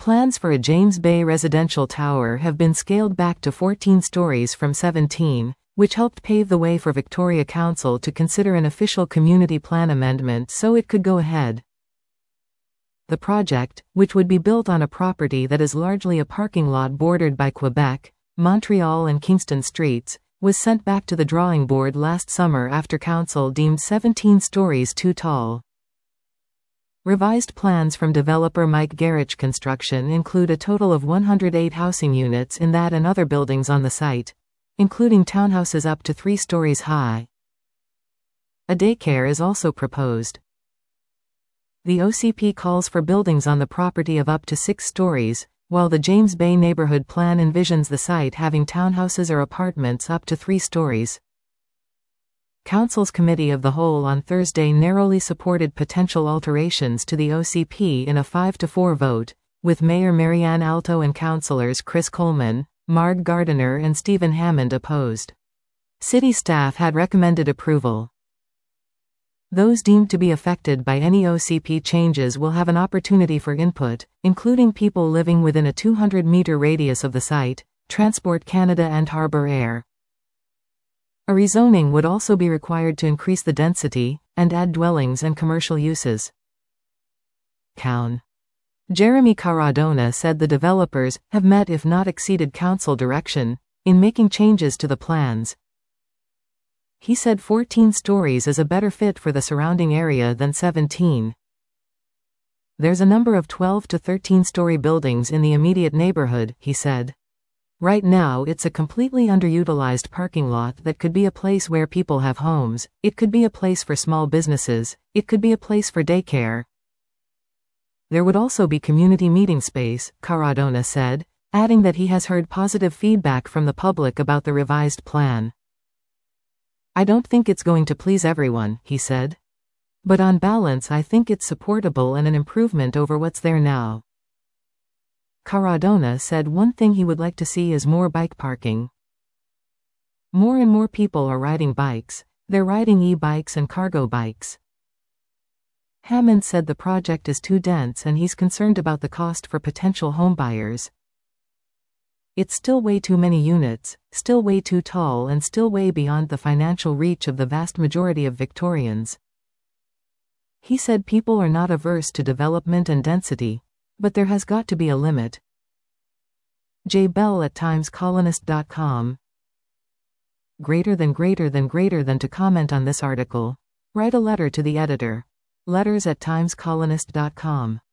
Plans for a James Bay residential tower have been scaled back to 14 stories from 17, which helped pave the way for Victoria Council to consider an official community plan amendment so it could go ahead. The project, which would be built on a property that is largely a parking lot bordered by Quebec, Montreal and Kingston streets, was sent back to the drawing board last summer after Council deemed 17 stories too tall. Revised plans from developer Mike Garich Construction include a total of 108 housing units in that and other buildings on the site, including townhouses up to 3 stories high. A daycare is also proposed. The OCP calls for buildings on the property of up to 6 stories, while the James Bay neighborhood plan envisions the site having townhouses or apartments up to 3 stories. Council's Committee of the Whole on Thursday narrowly supported potential alterations to the OCP in a 5-4 vote, with Mayor Marianne Alto and councillors Chris Coleman, Marg Gardiner and Stephen Hammond opposed. City staff had recommended approval. Those deemed to be affected by any OCP changes will have an opportunity for input, including people living within a 200-meter radius of the site, Transport Canada and Harbour Air. A rezoning would also be required to increase the density, and add dwellings and commercial uses. Coun. Jeremy Caradona said the developers have met if not exceeded council direction in making changes to the plans. He said 14 stories is a better fit for the surrounding area than 17. There's a number of 12 to 13-story buildings in the immediate neighborhood, he said. Right now it's a completely underutilized parking lot that could be a place where people have homes, it could be a place for small businesses, it could be a place for daycare. There would also be community meeting space, Caradona said, adding that he has heard positive feedback from the public about the revised plan. I don't think it's going to please everyone, he said. But on balance I think it's supportable and an improvement over what's there now. Caradona said one thing he would like to see is more bike parking. More and more people are riding bikes, they're riding e-bikes and cargo bikes. Hammond said the project is too dense and he's concerned about the cost for potential homebuyers. It's still way too many units, still way too tall and still way beyond the financial reach of the vast majority of Victorians. He said people are not averse to development and density, but there has got to be a limit. Jay Bell at timescolonist.com. Greater than to comment on this article. Write a letter to the editor. Letters@timescolonist.com.